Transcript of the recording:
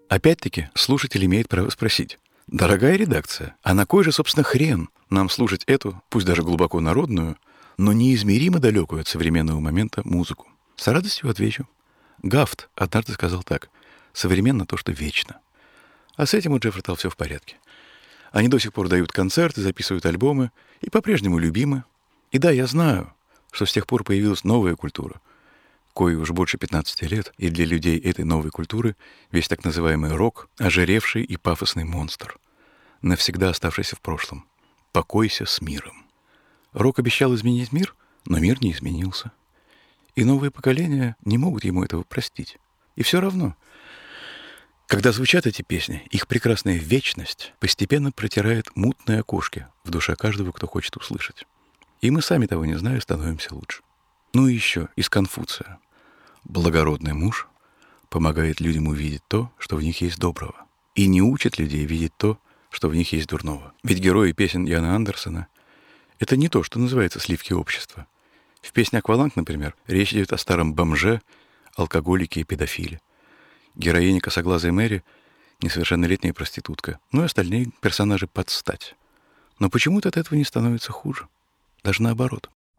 Опять-таки, слушатель имеет право спросить: дорогая редакция, а на кой же, собственно, хрен нам слушать эту, пусть даже глубоко народную, но неизмеримо далекую от современного момента музыку? С радостью отвечу. Гафт однажды сказал так: современно то, что вечно. А с этим у Джеффертал все в порядке. Они до сих пор дают концерты, записывают альбомы и по-прежнему любимы. И да, я знаю, что с тех пор появилась новая культура, кое уж больше 15 лет, и для людей этой новой культуры весь так называемый рок — ожиревший и пафосный монстр, навсегда оставшийся в прошлом. Покойся с миром. Рок обещал изменить мир, но мир не изменился. И новые поколения не могут ему этого простить. И все равно, когда звучат эти песни, их прекрасная вечность постепенно протирает мутные окошки в душе каждого, кто хочет услышать. И мы сами, того не зная, становимся лучше. Ну и еще из Конфуция. Благородный муж помогает людям увидеть то, что в них есть доброго, и не учит людей видеть то, что в них есть дурного. Ведь герои песен Яна Андерсона — это не то, что называется сливки общества. В песне «Акваланг», например, речь идет о старом бомже, алкоголике и педофиле. Героиня косоглазая Мэри — несовершеннолетняя проститутка, ну и остальные персонажи под стать. Но почему-то от этого не становится хуже. Даже наоборот.